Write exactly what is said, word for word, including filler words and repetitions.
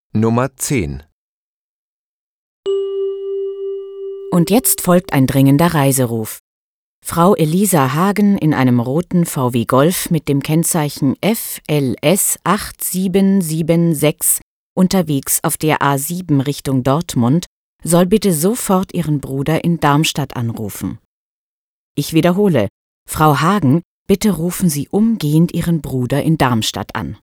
Nummer zehn. Und jetzt folgt ein dringender Reiseruf. Frau Elisa Hagen in einem roten V W Golf mit dem Kennzeichen F L S acht sieben sieben sechs unterwegs auf der A sieben Richtung Dortmund soll bitte sofort ihren Bruder in Darmstadt anrufen. Ich wiederhole, Frau Hagen, bitte rufen Sie umgehend Ihren Bruder in Darmstadt an.